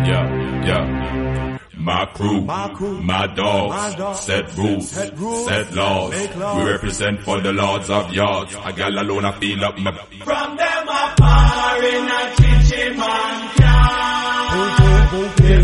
Yeah. My crew, my dogs, set rules, set laws. We represent for the lords of yards. A gal alone I feel up my... From them afar in a chichi man can.